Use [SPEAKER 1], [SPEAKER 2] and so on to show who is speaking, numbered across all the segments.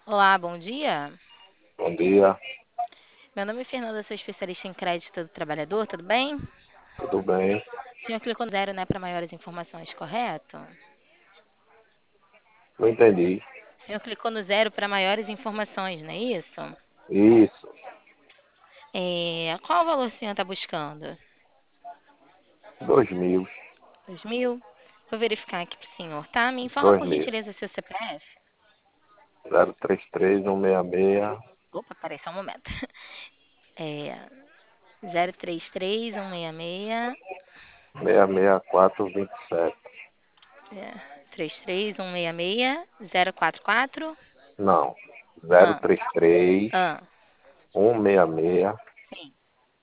[SPEAKER 1] Olá, bom dia.
[SPEAKER 2] Bom dia,
[SPEAKER 1] Meu nome é Fernanda, sou especialista em crédito do trabalhador, tudo bem?
[SPEAKER 2] tudo bem?
[SPEAKER 1] O senhor clicou no zero, né, para maiores informações, correto?
[SPEAKER 2] Não entendi.
[SPEAKER 1] O senhor clicou no zero para maiores informações, não é isso?
[SPEAKER 2] Isso,
[SPEAKER 1] Qual o valor o senhor está buscando?
[SPEAKER 2] 2000,
[SPEAKER 1] 2.000? Vou verificar aqui para o senhor, tá? Me informa por
[SPEAKER 2] 2000,
[SPEAKER 1] gentileza seu CPF.
[SPEAKER 2] 033 166
[SPEAKER 1] Opa, peraí, só um momento. É, 033 166
[SPEAKER 2] 66427.
[SPEAKER 1] 33 166 044.
[SPEAKER 2] Não,
[SPEAKER 1] Ah,
[SPEAKER 2] 033
[SPEAKER 1] ah,
[SPEAKER 2] 166
[SPEAKER 1] sim,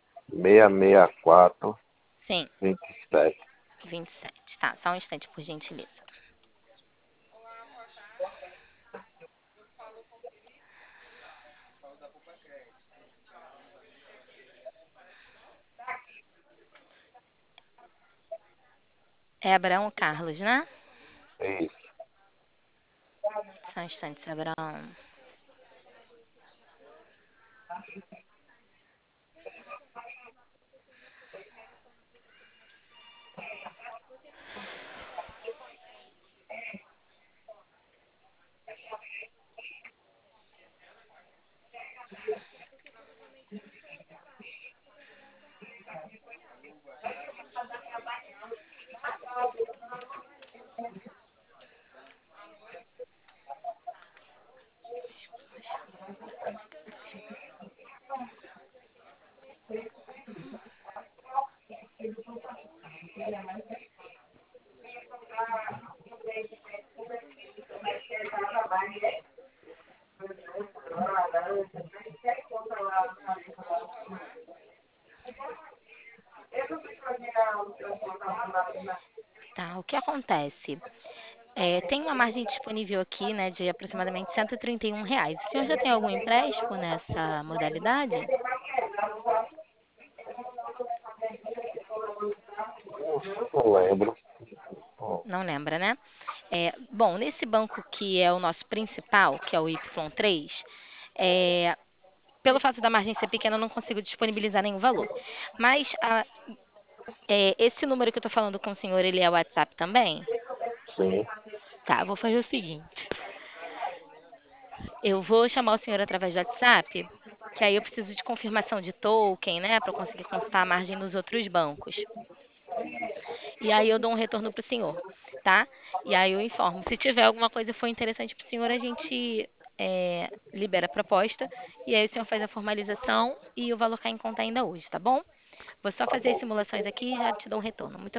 [SPEAKER 2] 664
[SPEAKER 1] sim.
[SPEAKER 2] 27.
[SPEAKER 1] 27. Tá, só um instante, por gentileza. É Abraão Carlos, né?
[SPEAKER 2] Isso.
[SPEAKER 1] Só um instante, Abraão. Tá, o que acontece? Tem uma margem disponível aqui, né, de aproximadamente R$ 131. O senhor já tem algum empréstimo nessa modalidade?
[SPEAKER 2] Não lembro.
[SPEAKER 1] Não lembra, né? Bom, nesse banco que é o nosso principal, que é o Y3, é, pelo fato da margem ser pequena, eu não consigo disponibilizar nenhum valor. Mas esse número que eu tô falando com o senhor, ele é o WhatsApp também?
[SPEAKER 2] Sim,
[SPEAKER 1] Tá, eu vou fazer o seguinte. Eu vou chamar o senhor através do WhatsApp, que aí eu preciso de confirmação de token, né, para eu conseguir consultar a margem nos outros bancos. E aí eu dou um retorno para o senhor, tá? E aí eu informo. Se tiver alguma coisa que for interessante para o senhor, a gente libera a proposta e aí o senhor faz a formalização e o valor cai em conta ainda hoje, tá bom? Vou só
[SPEAKER 2] tá
[SPEAKER 1] fazer as
[SPEAKER 2] bom.
[SPEAKER 1] simulações aqui e já te dou um retorno. Muito